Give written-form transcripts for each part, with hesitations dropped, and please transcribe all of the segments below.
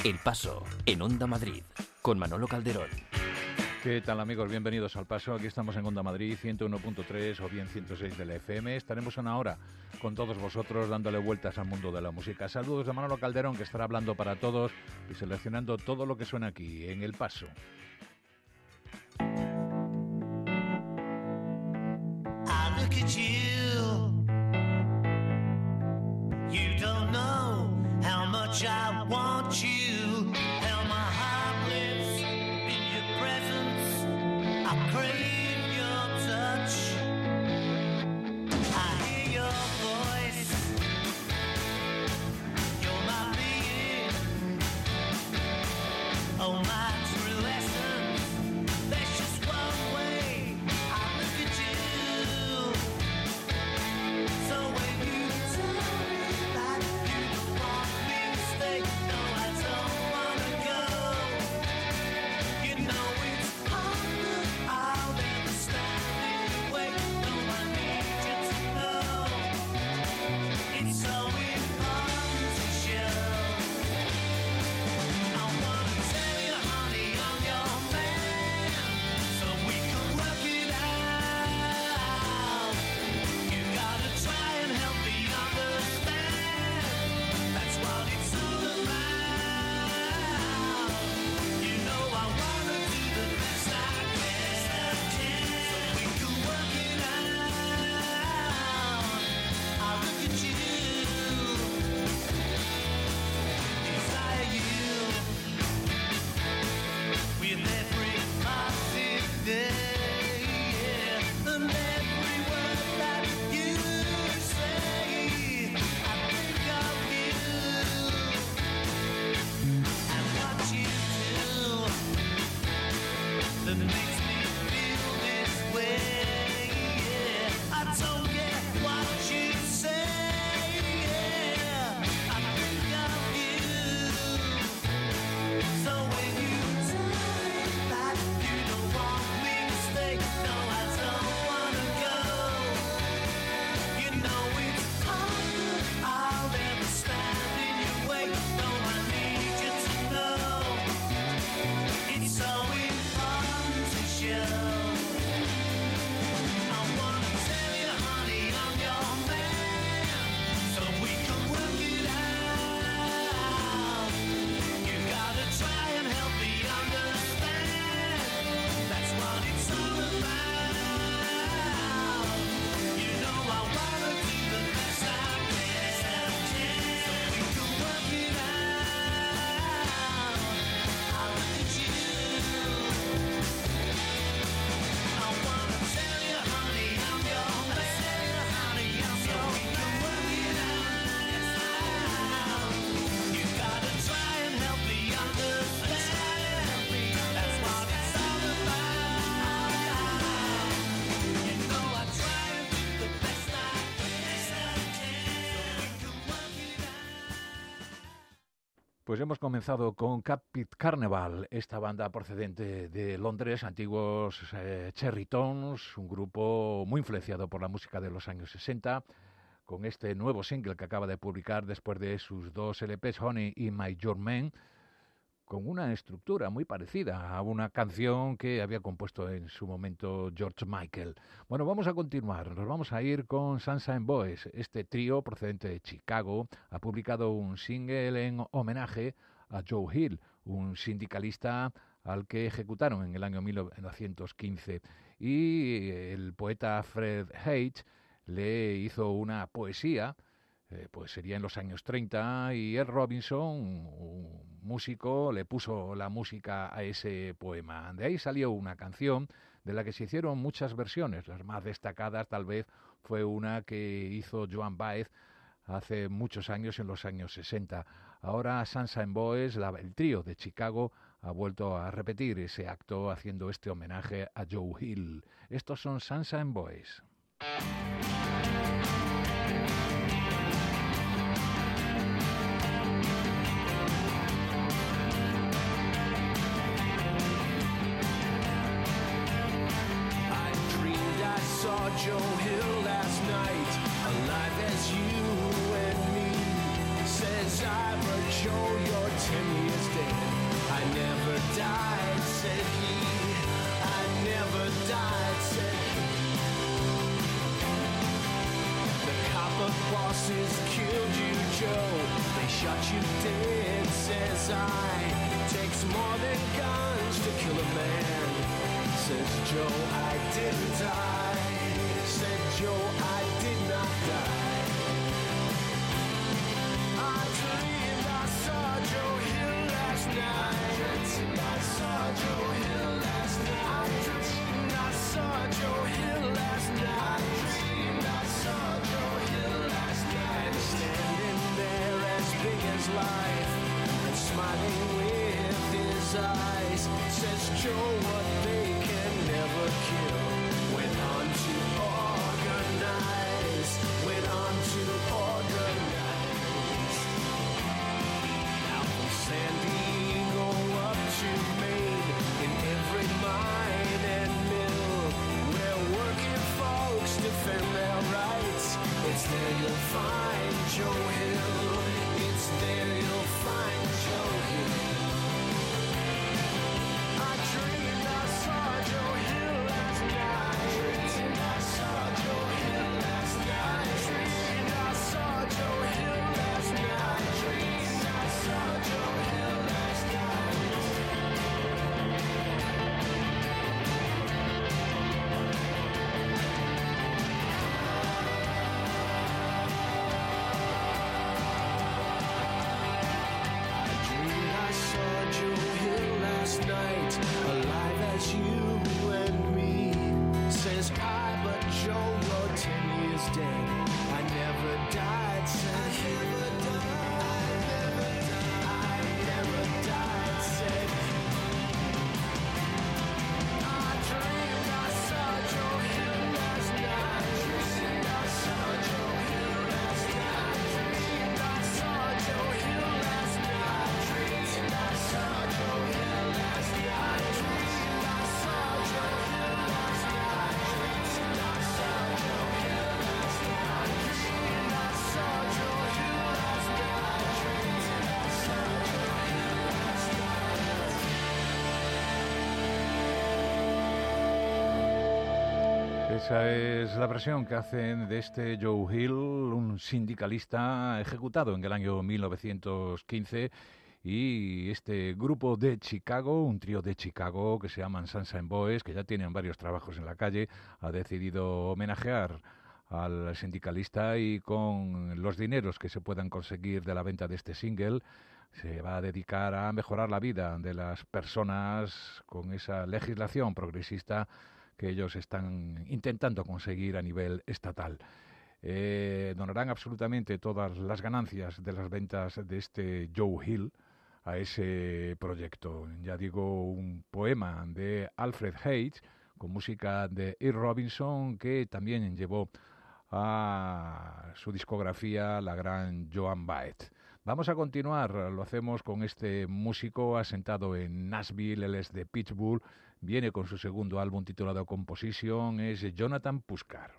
El Paso, en Onda Madrid, con Manolo Calderón. ¿Qué tal, amigos? Bienvenidos al Paso. Aquí estamos en Onda Madrid, 101.3 o bien 106 de la FM. Estaremos una hora con todos vosotros dándole vueltas al mundo de la música. Saludos de Manolo Calderón, que estará hablando para todos y seleccionando todo lo que suena aquí en El Paso. I look at you. You don't know how much I want you. How my heart lives in your presence. I crave your touch. I hear your voice. You're my being. Oh, my true essence. There's just one way. I look at you. So when you tell me that you don't want me to stay, no, I don't wanna go. You know it's hard, I'll never stand in your way. No, I need you to know. It's so important to show. I wanna tell you, honey, I'm your man, so we can work it out. You gotta try and help me understand. That's what it's all about. You know I wanna do the best I can, so we can work it out. I look at you, desire you with every passing day, yeah. And every word that you say, I think of you and what you do that makes me feel this way, yeah. I don't get what you say, yeah. I think of you. So when you tell me that you don't want me to stay, no, I don't wanna go. You know it's hard, I'll never stand in your way. No, I need you to know. It's so important to show. I wanna tell you, honey, I'm your man, so we can work it out. You gotta try and help me understand. That's what it's all about. You know I wanna do the best I can, so we can work it out. I look at you. I wanna tell you, honey, I'm your man, honey, I'm so we can work it out. You gotta try and help me understand. That's what it's all about. You know I try and do the best I can, so we can work it out. Pues hemos comenzado con Capit Carnival, esta banda procedente de Londres, antiguos Cherry Tones, un grupo muy influenciado por la música de los años 60, con este nuevo single que acaba de publicar después de sus dos LPs, Honey y My Your Man, con una estructura muy parecida a una canción que había compuesto en su momento George Michael. Bueno, vamos a continuar. Nos vamos a ir con Sunshine Boys. Este trío procedente de Chicago ha publicado un single en homenaje a Joe Hill, un sindicalista al que ejecutaron en el año 1915. Y el poeta Fred H. le hizo una poesía, pues sería en los años 30, y Earl Robinson, un músico, le puso la música a ese poema. De ahí salió una canción de la que se hicieron muchas versiones. Las más destacadas tal vez fue una que hizo Joan Baez hace muchos años, en los años 60. Ahora Sunshine Boys, el trío de Chicago, ha vuelto a repetir ese acto haciendo este homenaje a Joe Hill. Estos son Sunshine Boys. Joe Hill last night, alive as you and me, said says I, but Joe, you're 10 years dead. I never died, said he. I never died, said he. The copper bosses killed you, Joe. They shot you dead, says I. Takes more than guns to kill a man. Says Joe, I didn't die. Said Joe, I did not die. I dreamed I saw Joe Hill last night. I saw Joe Hill last night. I dreamed I saw Joe Hill last night. I dreamed I saw Joe Hill last night. And standing there as big as life and smiling with his eyes, says Joe, what they can never kill went on to organize, went on to organize. Now from San Diego up to Maine, in every mine and mill, where working folks defend their rights, it's there you'll find Joe Hill. It's there you'll find Joe Hill. I dreamed I saw Joe Hill last night. I saw Joe Hill last night. I dreamed I saw Joe Hill last night. I dreamed I saw Joe Hill last night. I dreamed I saw Joe Hill last night, alive as you and me. Says I, but Joe, you're 10 years dead. I never died, said he. I never died, said he. I dreamed I saw Joe Hill last night. I dreamed I saw Joe Hill last night. I dreamed I saw Joe Hill last night. I dreamed I saw Joe Hill last night. I dreamed I saw Joe Hill last night. I dreamed I saw Joe Hill last night. I dreamed I saw Joe Hill last night. I dreamed I saw Joe Hill last night. Esa es la versión que hacen de este Joe Hill, un sindicalista ejecutado en el año 1915, y este grupo de Chicago, un trío de Chicago que se llaman Sunshine Boys, que ya tienen varios trabajos en la calle, ha decidido homenajear al sindicalista y con los dineros que se puedan conseguir de la venta de este single se va a dedicar a mejorar la vida de las personas con esa legislación progresista que ellos están intentando conseguir a nivel estatal. Donarán absolutamente todas las ganancias de las ventas de este Joe Hill a ese proyecto. Ya digo, un poema de Alfred Hayes con música de Earl Robinson, que también llevó a su discografía la gran Joan Baez. Vamos a continuar, lo hacemos con este músico asentado en Nashville, él es de Pittsburgh, viene con su segundo álbum titulado Composition, es Jonathan Puskar.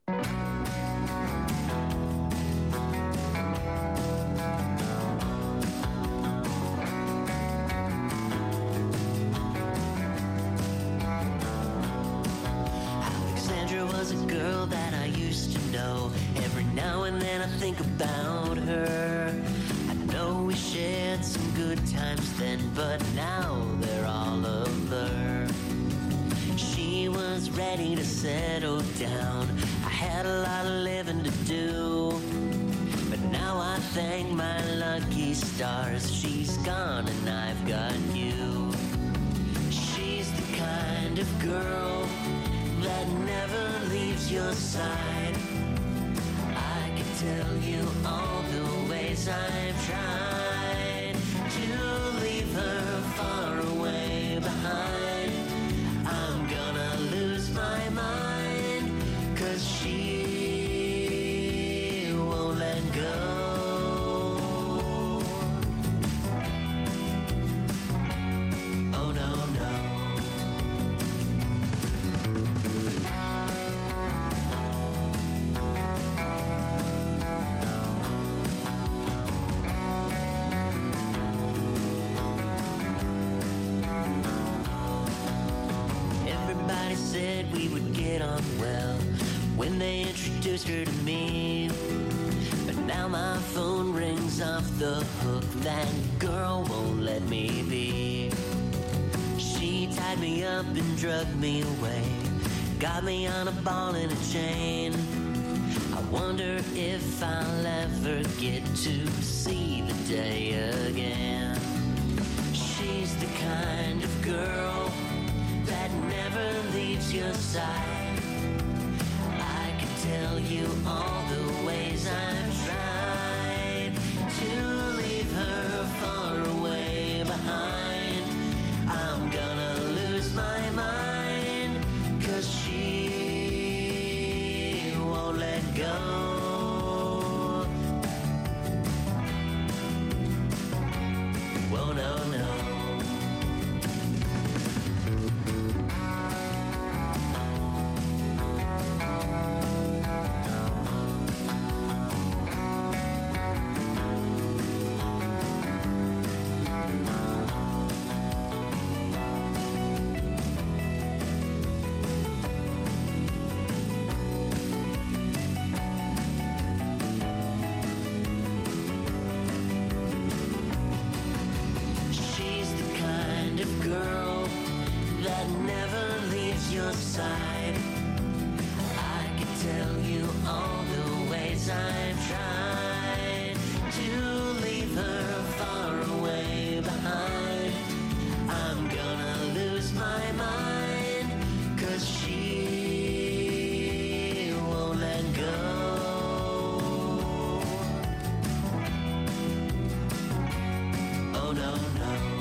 Alexandra was a girl that I used to know. Every now and then I think about her. I know we shared some good times then, but now they're all over. She was ready to settle down. I had a lot of living to do, but now I thank my lucky stars. She's gone and I've got you. She's the kind of girl that never leaves your side. I can tell you all the ways I've tried to leave her far away behind. I'm gonna lose my mind, 'cause she won't let go. Oh no, no. Everybody said we would get on well when they introduced her to me. But now my phone rings off the hook. That girl won't let me be. She tied me up and drugged me away, got me on a ball and a chain. I wonder if I'll ever get to see the day again. She's the kind of girl that never leaves your side. I can tell you all the ways I've tried to leave her far away behind. I'm gonna lose my mind, 'cause she won't let go. Oh no, no. Side. I can tell you all the ways I've tried to leave her far away behind. I'm gonna lose my mind, 'cause she won't let go. Oh no, no.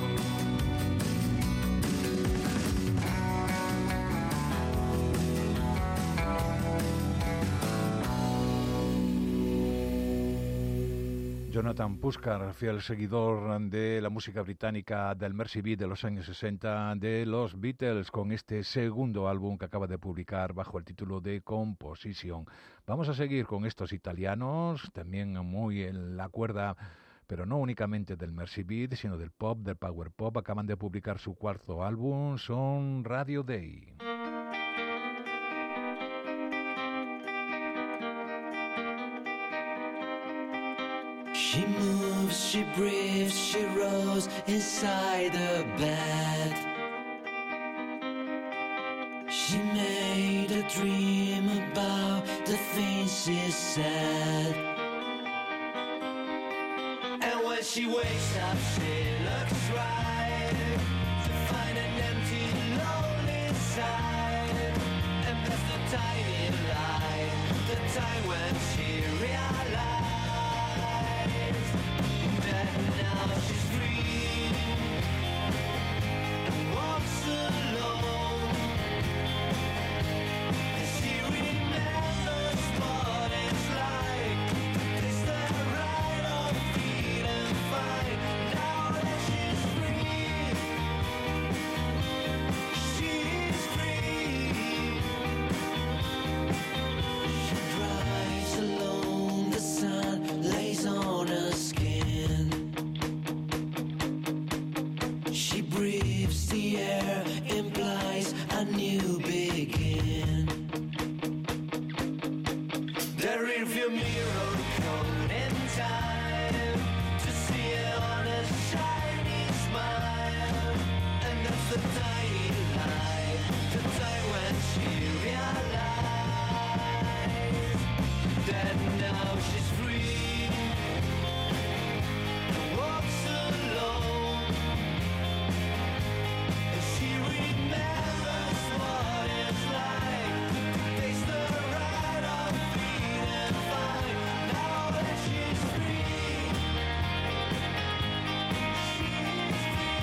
Jonathan Puskar, fiel seguidor de la música británica del Mercy Beat de los años 60 de los Beatles, con este segundo álbum que acaba de publicar bajo el título de Composition. Vamos a seguir con estos italianos, también muy en la cuerda, pero no únicamente del Mercy Beat, sino del pop, del power pop. Acaban de publicar su cuarto álbum, son Radio Day. She moves, she breathes, she rolls inside the bed. She made a dream about the things she said. And when she wakes up, she looks right to find an empty, lonely side. And that's the tiny lie, the time when she realized that now she's free and walks alone. And she remembers what it's like to taste the ride of freedom fine. Now that she's free, she's free. She drives alone, the sun lays on her skin. She breathes the air, implies a new begin. The rearview mirror cone in time to see it on a shiny smile. And that's the tiny lie, the time when she realized that now she's free and walks alone. And she remembers what it's like to taste the ride of freedom fine. Now that she's free, she's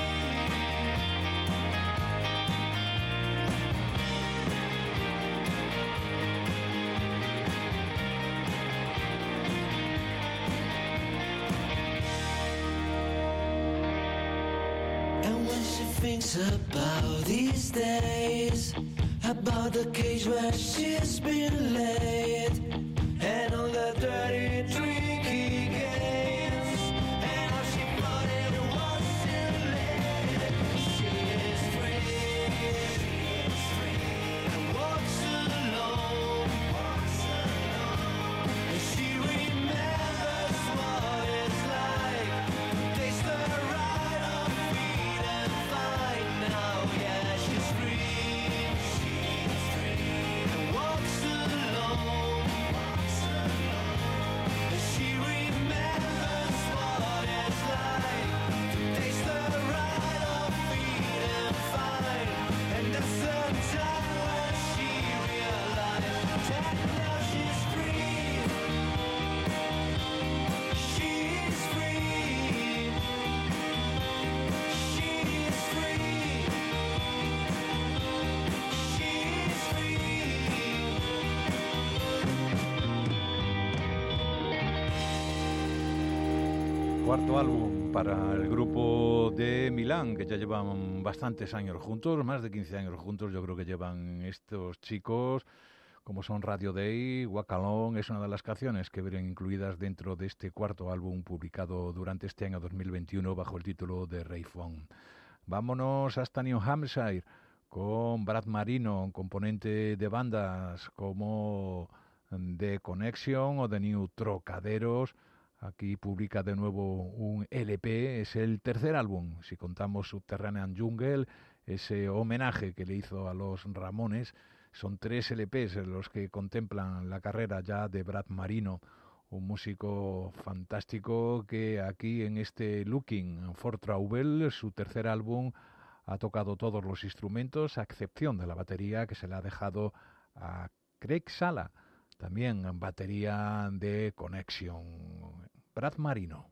And when she thinks about these days, about the cage where she's been laid, and all the dirty, tricky games, and how she thought it was too late. She is free, she is free. Cuarto álbum para el grupo de Milán, que ya llevan bastantes años juntos, más de 15 años juntos, yo creo que llevan estos chicos, como son Radio Day, Walk Alone, es una de las canciones que vienen incluidas dentro de este cuarto álbum publicado durante este año 2021 bajo el título de Rayphone. Vámonos hasta New Hampshire con Brad Marino, componente de bandas como The Connection o The New Trocaderos. Aquí publica de nuevo un LP, es el tercer álbum, si contamos Subterranean Jungle, ese homenaje que le hizo a los Ramones. Son 3 LPs los que contemplan la carrera ya de Brad Marino, un músico fantástico que aquí en este Looking for Trouble, su tercer álbum, ha tocado todos los instrumentos, a excepción de la batería que se le ha dejado a Craig Sala, también en batería de Connection. Brad Marino.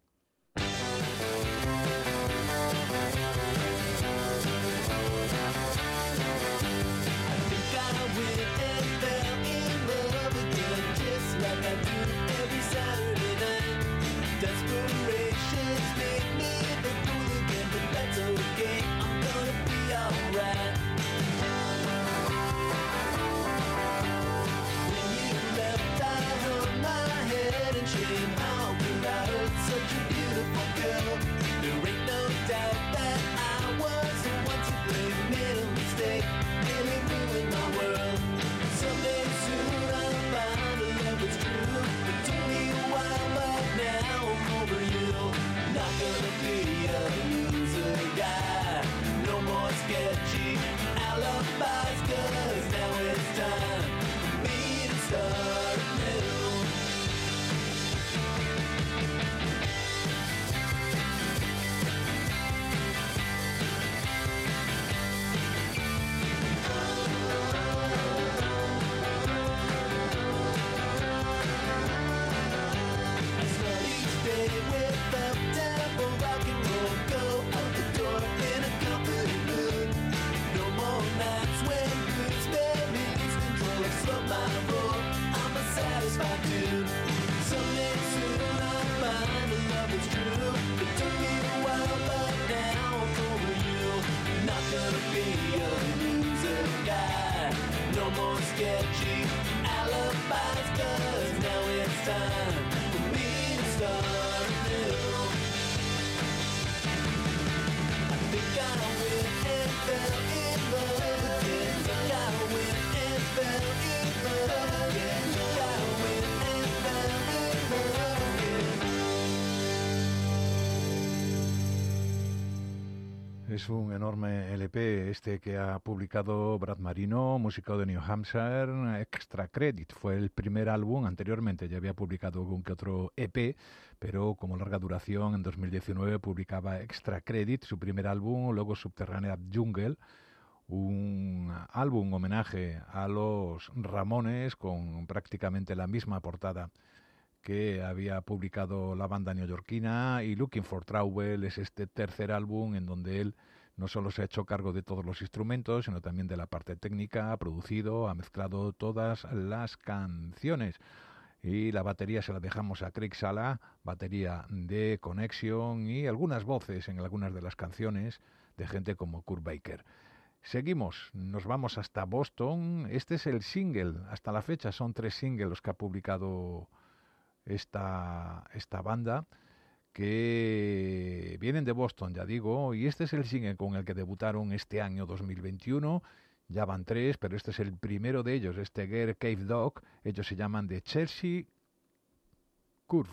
Es un enorme LP este que ha publicado Brad Marino, músico de New Hampshire. Extra Credit fue el primer álbum, anteriormente ya había publicado algún que otro EP, pero como larga duración en 2019 publicaba Extra Credit, su primer álbum, luego Subterranean Jungle, un álbum homenaje a los Ramones con prácticamente la misma portada que había publicado la banda neoyorquina, y Looking for Trouble es este tercer álbum en donde él no solo se ha hecho cargo de todos los instrumentos, sino también de la parte técnica, ha producido, ha mezclado todas las canciones. Y la batería se la dejamos a Craig Sala, batería de Connection, y algunas voces en algunas de las canciones de gente como Kurt Baker. Seguimos, nos vamos hasta Boston. Este es el single, hasta la fecha son 3 singles los que ha publicado esta banda, que vienen de Boston, ya digo, y este es el single con el que debutaron este año 2021. Ya van 3, pero este es el primero de ellos, este Girl Cave Dog. Ellos se llaman The Chelsea Curve.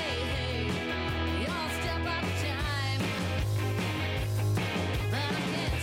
Y'all step up time.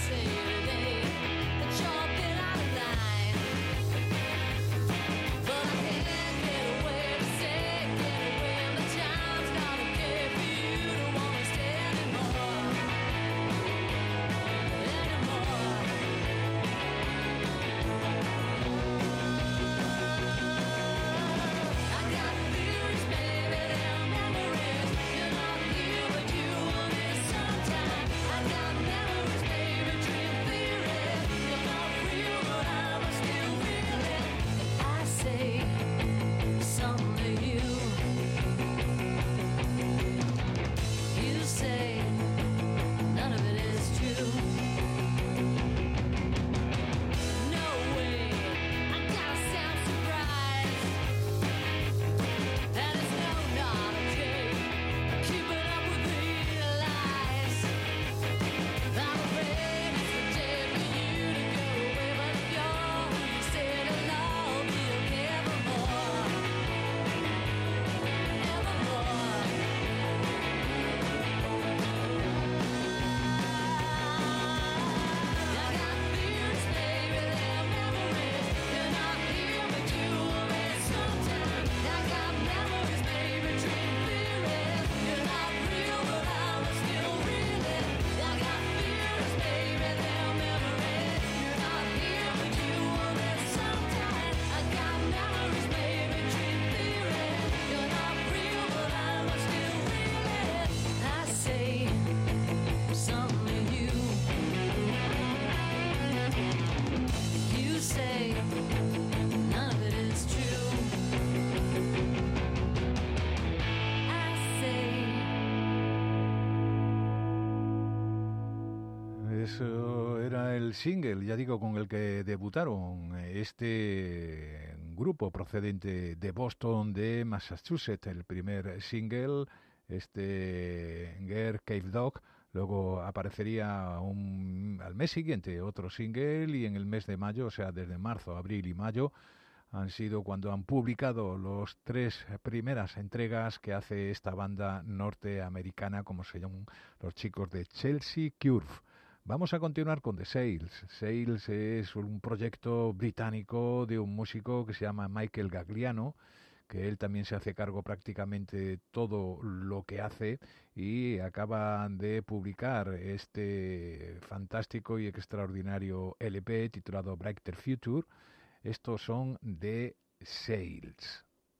Eso era el single, ya digo, con el que debutaron este grupo procedente de Boston, de Massachusetts. El primer single, este Girl Cave Dog. Luego aparecería al mes siguiente otro single, y en el mes de mayo, o sea, desde marzo, abril y mayo, han sido cuando han publicado los 3 primeras entregas que hace esta banda norteamericana, como se llaman los chicos de Chelsea Curve. Vamos a continuar con The Sails. Sails es un proyecto británico de un músico que se llama Michael Gagliano, que él también se hace cargo prácticamente de todo lo que hace, y acaban de publicar este fantástico y extraordinario LP titulado Brighter Future. Estos son The Sails.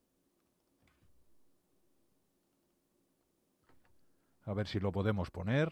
A ver si lo podemos poner.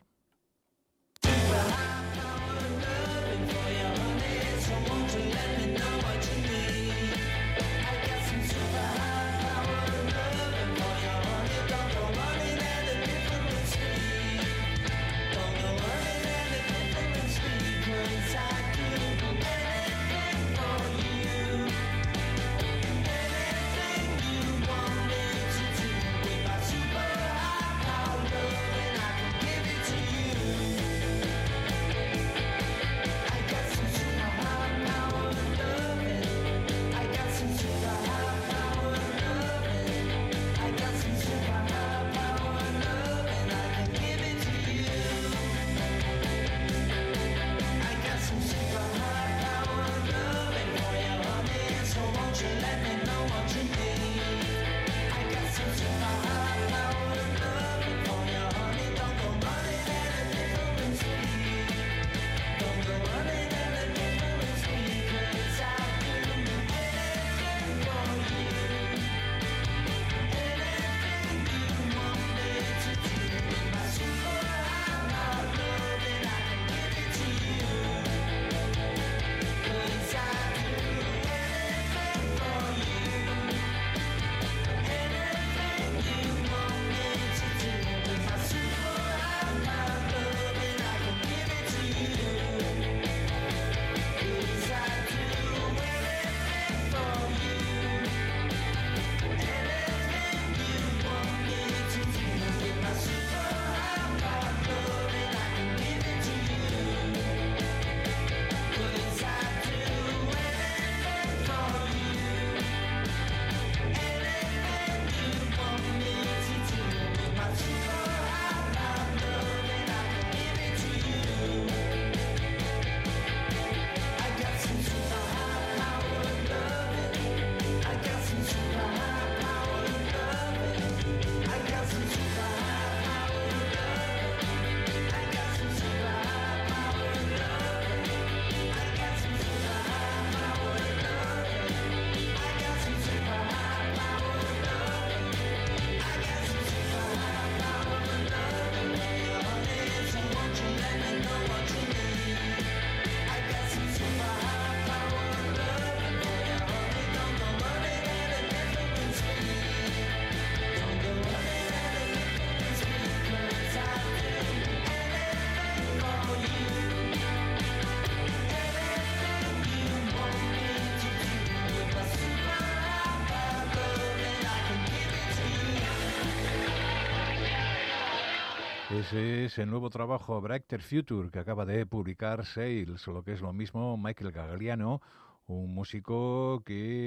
Ese es el nuevo trabajo Brighter Future que acaba de publicar Sails, o lo que es lo mismo Michael Gagliano, un músico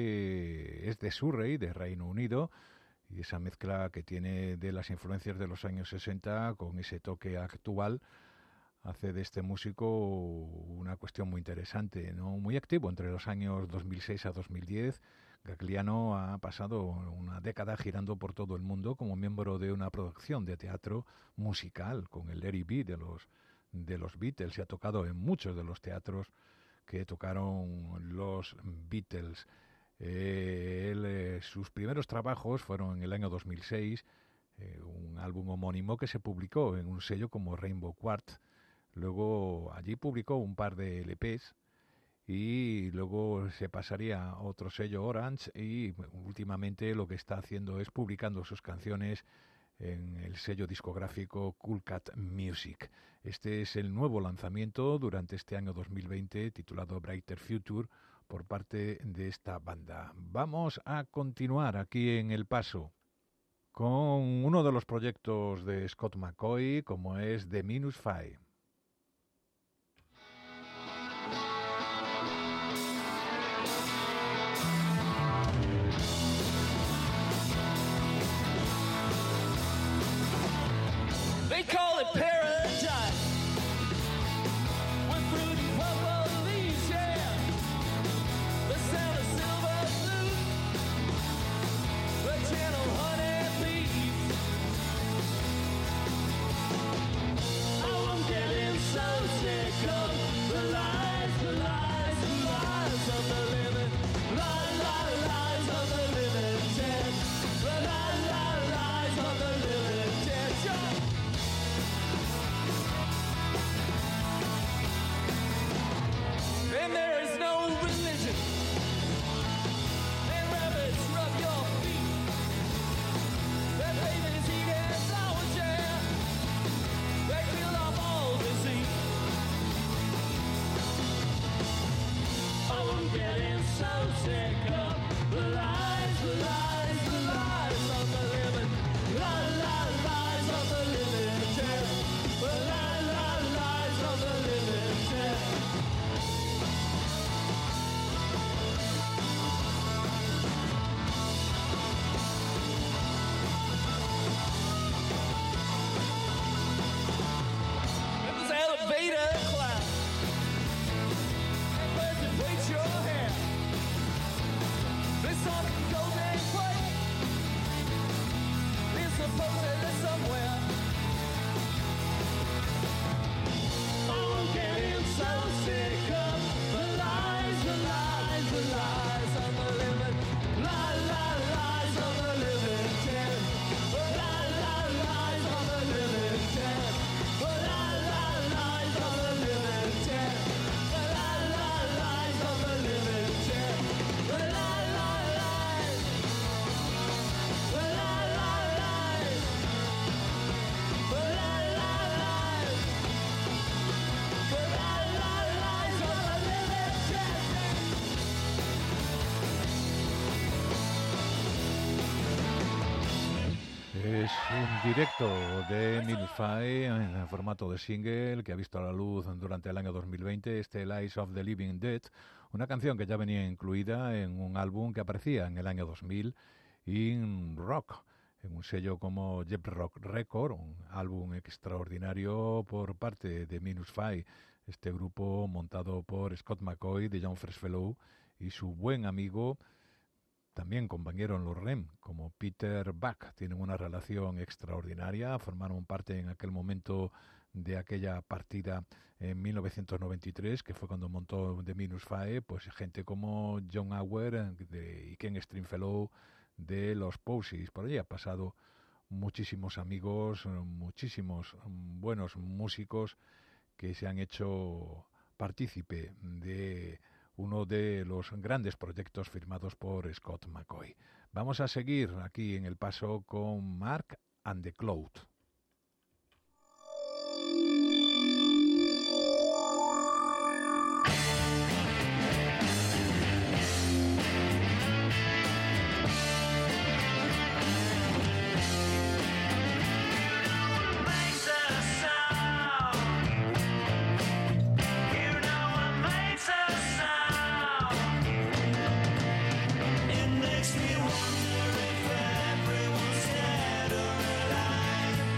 que es de Surrey, de Reino Unido, y esa mezcla que tiene de las influencias de los años 60 con ese toque actual hace de este músico una cuestión muy interesante, ¿no? Muy activo entre los años 2006 a 2010. Gagliano ha pasado una década girando por todo el mundo como miembro de una producción de teatro musical con el Larry B de los Beatles, y ha tocado en muchos de los teatros que tocaron los Beatles. Sus primeros trabajos fueron en el año 2006, un álbum homónimo que se publicó en un sello como Rainbow Quartz. Luego allí publicó un par de LPs y luego se pasaría a otro sello, Orange, y últimamente lo que está haciendo es publicando sus canciones en el sello discográfico Cool Cat Music. Este es el nuevo lanzamiento durante este año 2020 titulado Brighter Future por parte de esta banda. Vamos a continuar aquí en El Paso con uno de los proyectos de Scott McCaughey, como es The Minus Five. They call it paradise with fruit and purple leaves, yeah. The sound of silver flute, the gentle honey bees. I'm getting so sick of the lies, the lies, the lies of the living, lies of the living dead, the lies of the living dead. Yeah. And there is no religion. And rabbits rub your feet. That babies eat and flower jam. They kill off all disease. Oh, I'm getting so sick of the lies, the lies, the lies of the living. Lies of the living dead. The lies of the living dead. Elevator cloud and birds that wait your hair. This on a golden plate is supposedly somewhere. Oh, I'm getting so sick of the lies, the lies, the lies of the living, lies of the living dead, lies of the living dead. Es un directo de Minus Five en formato de single que ha visto la luz durante el año 2020, este Lies of the Living Dead, una canción que ya venía incluida en un álbum que aparecía en el año 2000 en Rock, en un sello como Jet Rock Record, un álbum extraordinario por parte de Minus Five, este grupo montado por Scott McCaughey de Young Fresh Fellow y su buen amigo, también compañero en los REM, como Peter Buck. Tienen una relación extraordinaria, formaron parte en aquel momento de aquella partida en 1993, que fue cuando montó The Minus Five, pues gente como John Auer y Ken Stringfellow de los Posies. Por allí ha pasado muchísimos amigos, muchísimos buenos músicos que se han hecho partícipe de uno de los grandes proyectos firmados por Scott McCaughey. Vamos a seguir aquí en El Paso con Mark and the Cloud. Makes me wonder if everyone's dead or alive.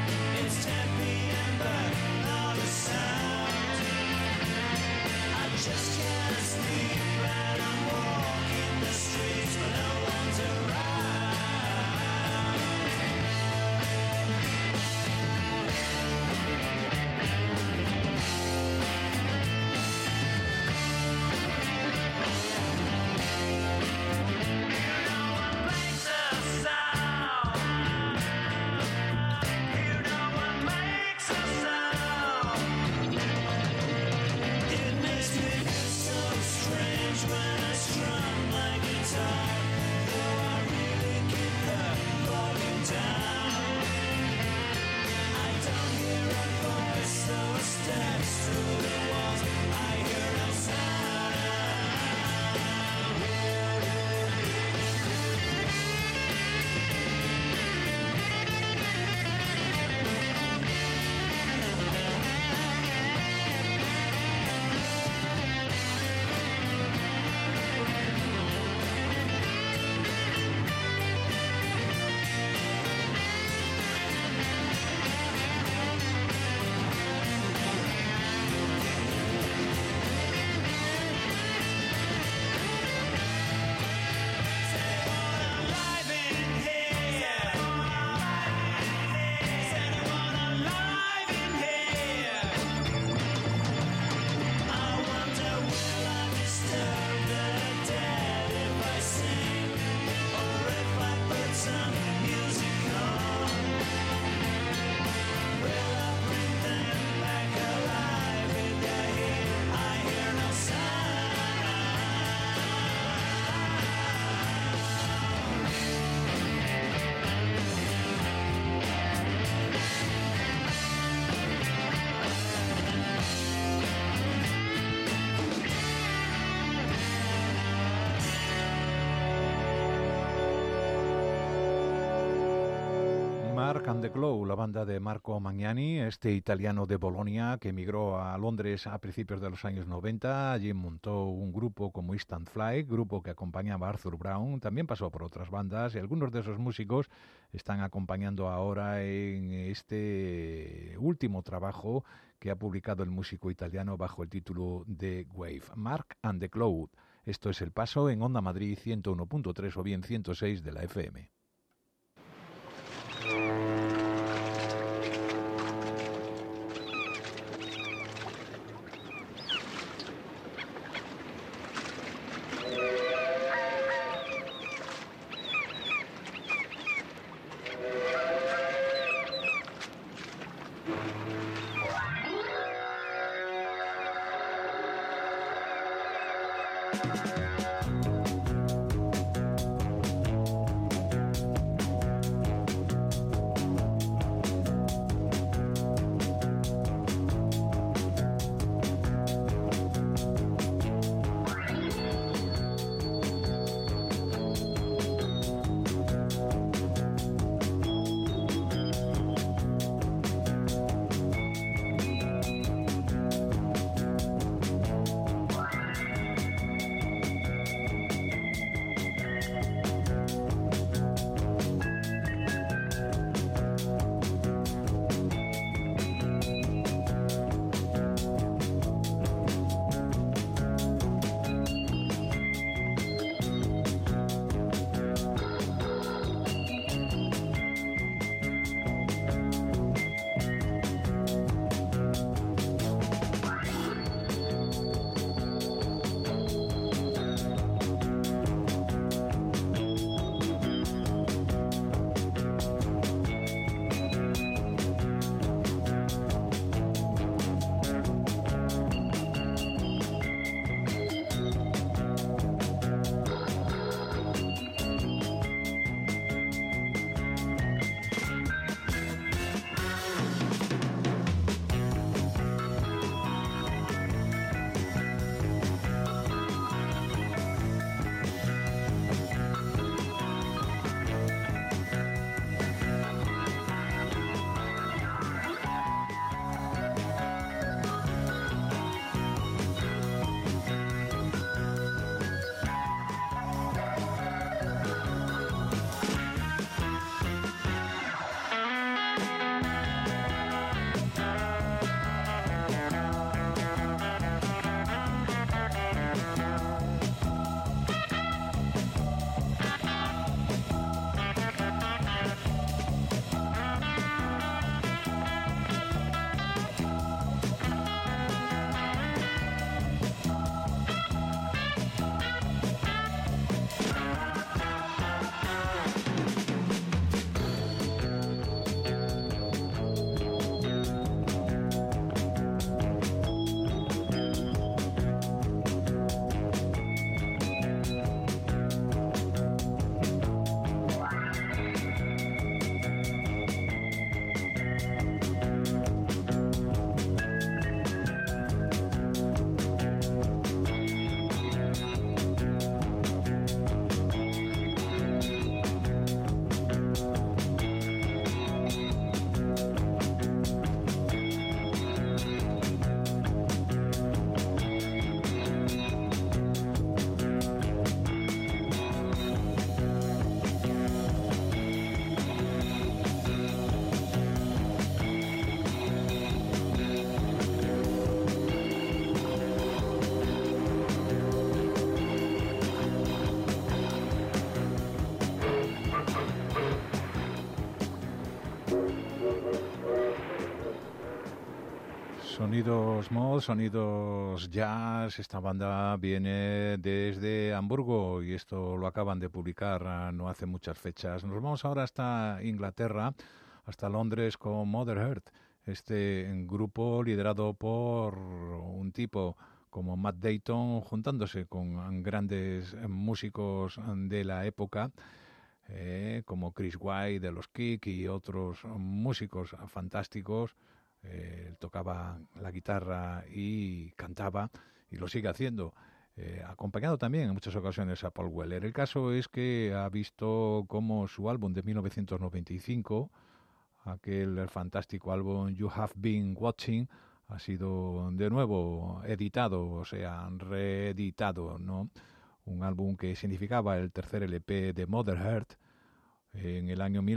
Mark and the Glow, la banda de Marco Magnani, este italiano de Bolonia que emigró a Londres a principios de los años 90. Allí montó un grupo como Instant Flight, grupo que acompañaba a Arthur Brown. También pasó por otras bandas y algunos de esos músicos están acompañando ahora en este último trabajo que ha publicado el músico italiano bajo el título de Wave. Mark and the Glow. Esto es El Paso en Onda Madrid 101.3 o bien 106 de la FM. Sonidos mod, sonidos jazz. Esta banda viene desde Hamburgo y esto lo acaban de publicar no hace muchas fechas. Nos vamos ahora hasta Inglaterra, hasta Londres con Mother Earth, este grupo liderado por un tipo como Matt Dayton, juntándose con grandes músicos de la época, como Chris White de los Kick y otros músicos fantásticos. Él tocaba la guitarra y cantaba y lo sigue haciendo, acompañado también en muchas ocasiones a Paul Weller. El caso es que ha visto cómo su álbum de 1995, aquel fantástico álbum You Have Been Watching, ha sido de nuevo editado, o sea, reeditado, ¿no? Un álbum que significaba el tercer LP de Mother Earth en el año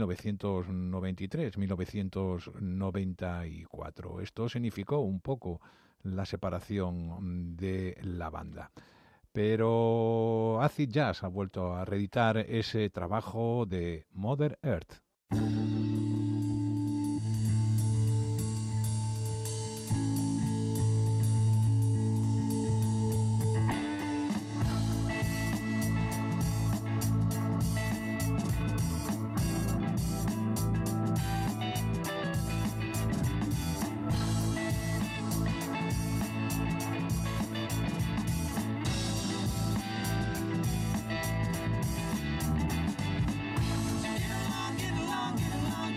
1993-1994. Esto significó un poco la separación de la banda. Pero Acid Jazz ha vuelto a reeditar ese trabajo de Mother Earth. Get along,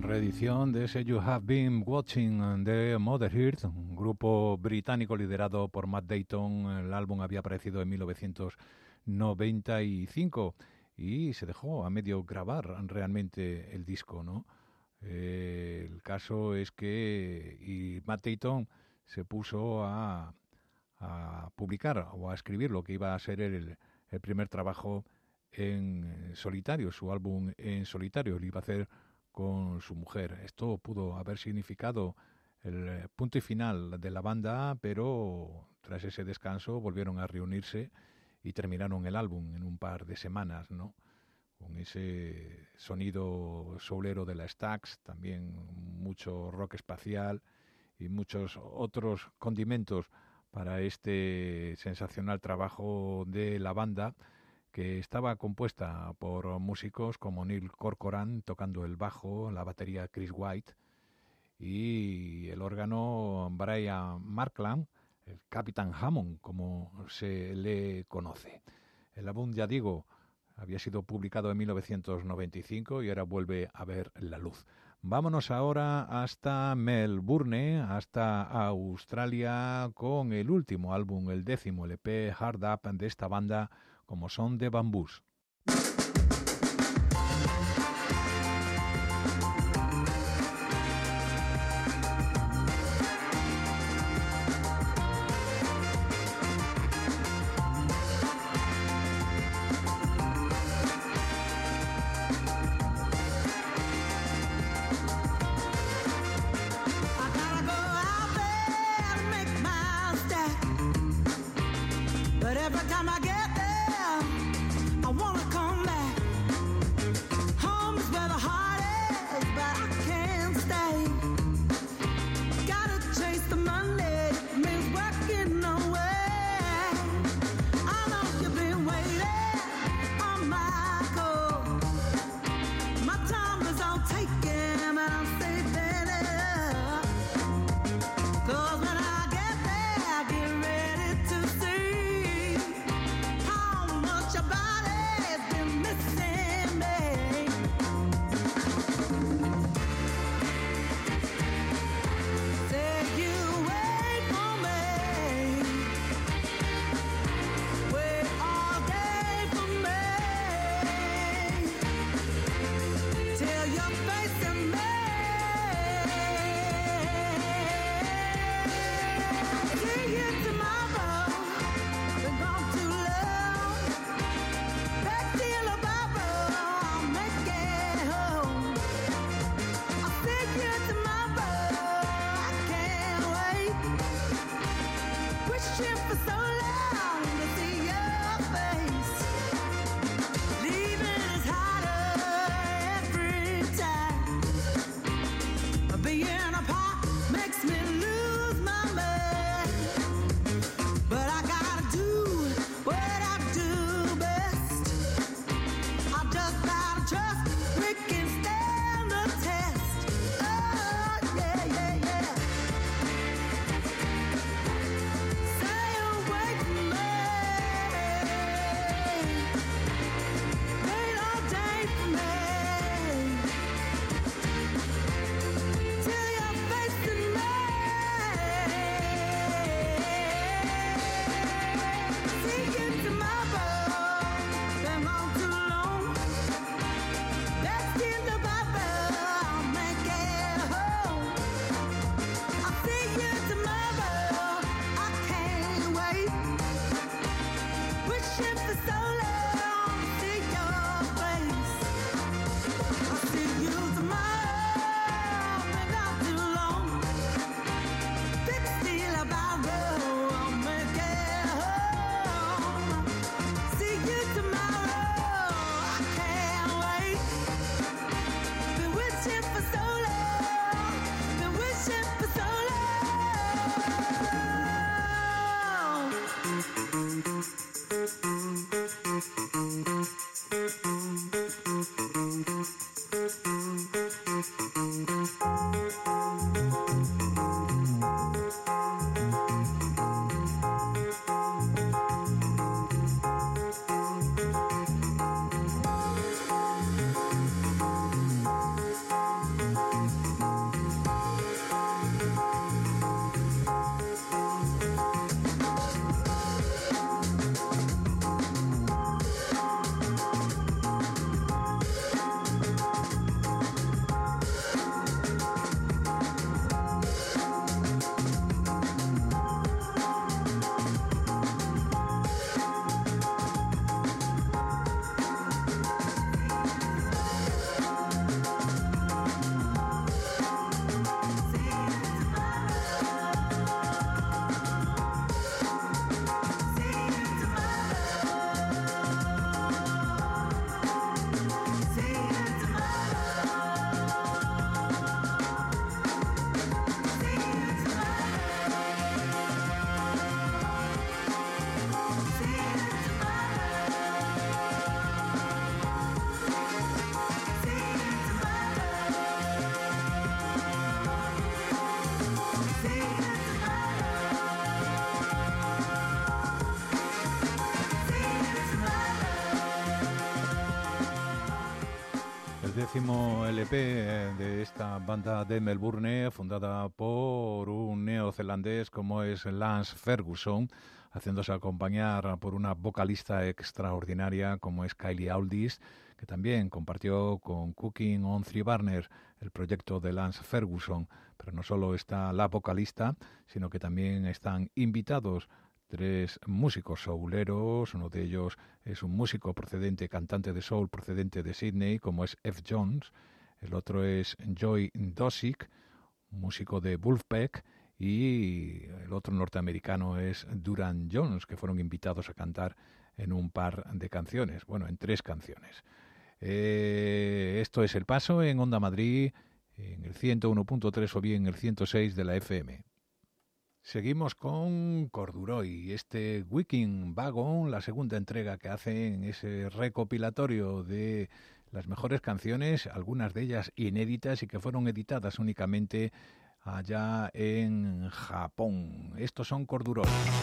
Reedición de ese You Have Been Watching de Motherhead, un grupo británico liderado por Matt Dayton. El álbum había aparecido en 1995 y se dejó a medio grabar realmente el disco, ¿no? El caso es que Matt Dayton se puso a publicar o a escribir lo que iba a ser el primer trabajo en solitario, su álbum en solitario. Lo iba a hacer con su mujer. Esto pudo haber significado el punto y final de la banda, pero tras ese descanso volvieron a reunirse y terminaron el álbum en un par de semanas, ¿no? Con ese sonido soulero de la Stax, también mucho rock espacial y muchos otros condimentos para este sensacional trabajo de la banda, que estaba compuesta por músicos como Neil Corcoran tocando el bajo, la batería Chris White y el órgano Brian Markland, el Capitán Hammond, como se le conoce. El álbum, ya digo, había sido publicado en 1995 y ahora vuelve a ver la luz. Vámonos ahora hasta Melbourne, hasta Australia, con el último álbum, el 10º LP, Hard Up, de esta banda, como son The Bamboos. Tell your face and make 10º LP de esta banda de Melbourne, fundada por un neozelandés como es Lance Ferguson, haciéndose acompañar por una vocalista extraordinaria como es Kylie Aldis, que también compartió con Cooking on Three Burners el proyecto de Lance Ferguson. Pero no solo está la vocalista, sino que también están invitados 3 músicos souleros. Uno de ellos es un músico cantante de soul procedente de Sydney, como es F. Jones. El otro es Joy Dosick, músico de Wolfpack, y el otro norteamericano es Duran Jones, que fueron invitados a cantar en un par de canciones, bueno, en 3 canciones. Esto es El Paso en Onda Madrid, en el 101.3 o bien el 106 de la FM. Seguimos con Corduroy, este Weekend Wagon, la segunda entrega que hacen, ese recopilatorio de las mejores canciones, algunas de ellas inéditas y que fueron editadas únicamente allá en Japón. Estos son Corduroy.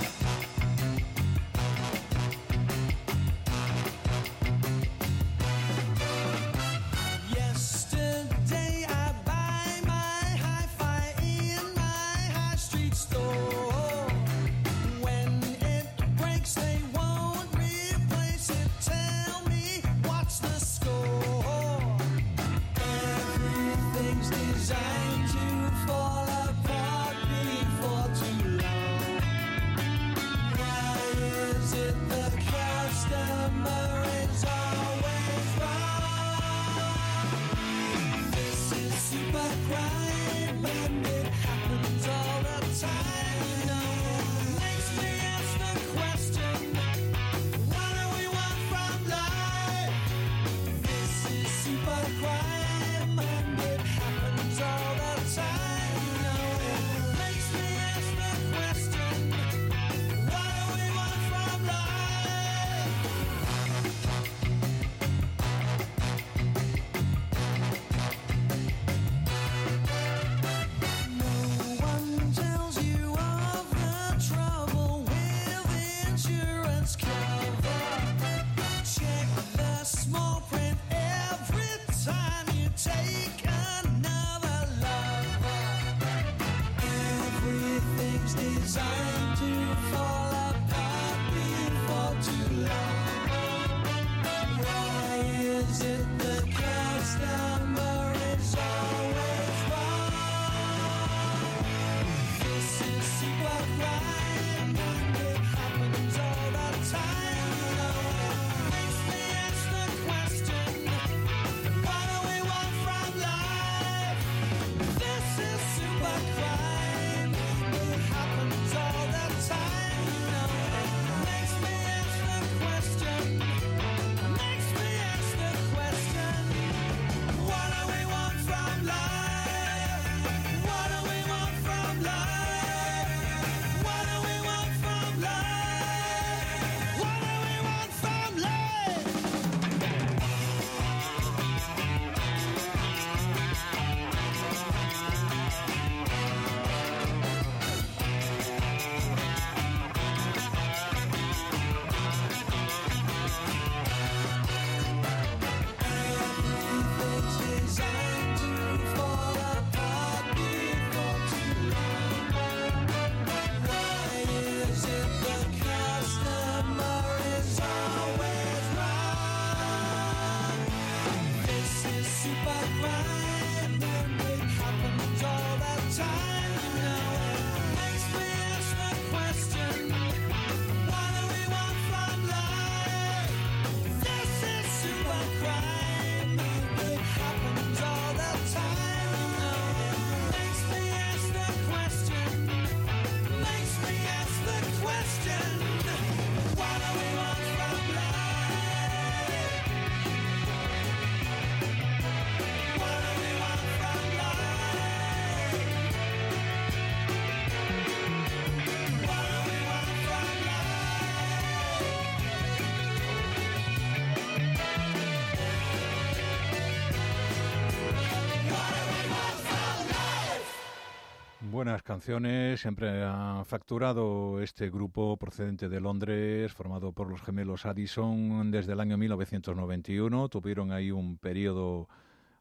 Buenas canciones, siempre ha facturado este grupo procedente de Londres, formado por los gemelos Addison desde el año 1991. Tuvieron ahí un periodo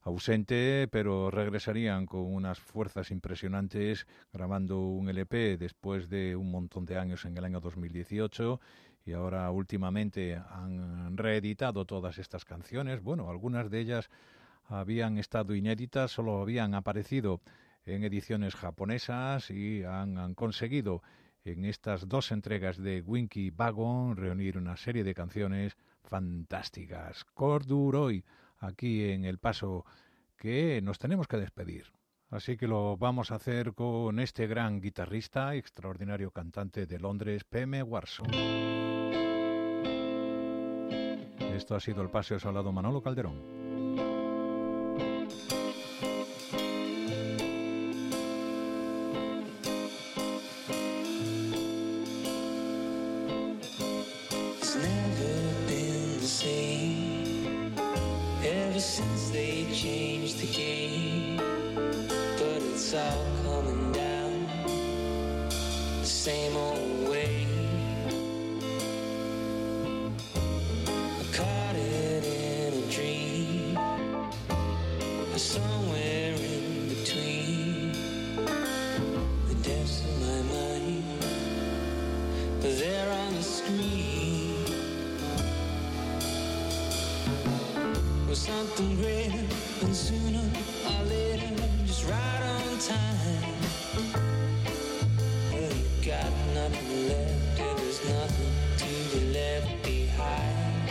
ausente, pero regresarían con unas fuerzas impresionantes, grabando un LP después de un montón de años en el año 2018, y ahora últimamente han reeditado todas estas canciones. Bueno, algunas de ellas habían estado inéditas, solo habían aparecido en ediciones japonesas, y han conseguido en estas 2 entregas de Winky Wagon reunir una serie de canciones fantásticas. Corduroy, aquí en El Paso, que nos tenemos que despedir. Así que lo vamos a hacer con este gran guitarrista, extraordinario cantante de Londres, P.M. Warson. Esto ha sido El Paso, os ha hablado Manolo Calderón. It's never been the same ever since they changed the game, but it's all coming down the same old way. I caught it in a dream, somewhere in between the depths of my mind, but there on the screen was something greater, and sooner or later, just right on time. Well, you got nothing left, if there's nothing to be left behind.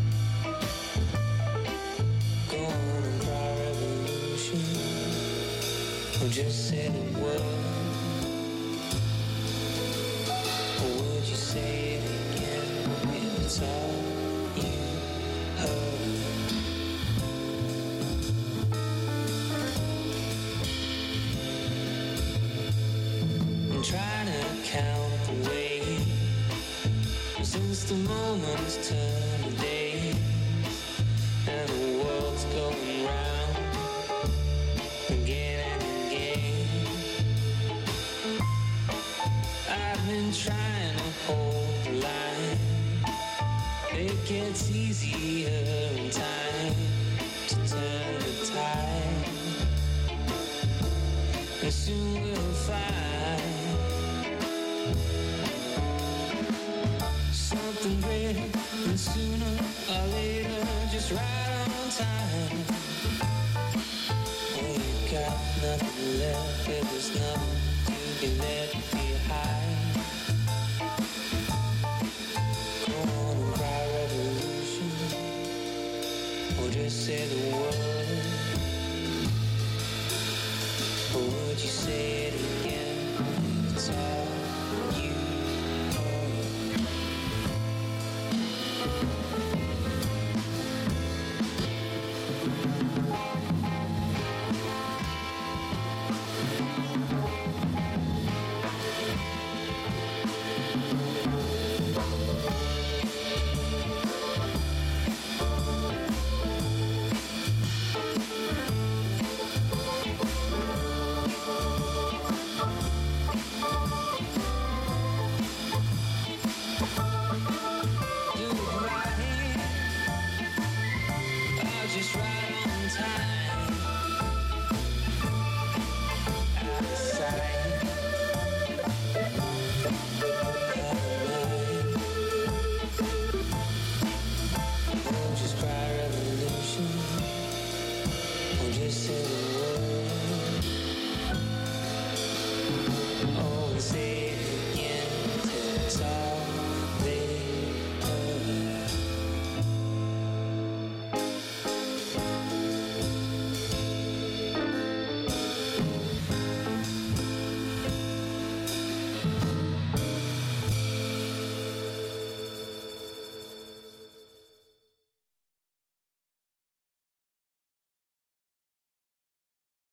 Go on and cry revolution, or just say the word. Or would you say it again if it's all you heard? I'm trying to count the ways since the moments turn to days, and the world's going round again and again. I've been trying to hold the line. It gets easier in time to turn the tide, and soon we'll find something greater, and sooner or later, just right on time. Well, you got nothing left, if there's nothing to be left behind. Go on and cry revolution, or just say the word. Or would you say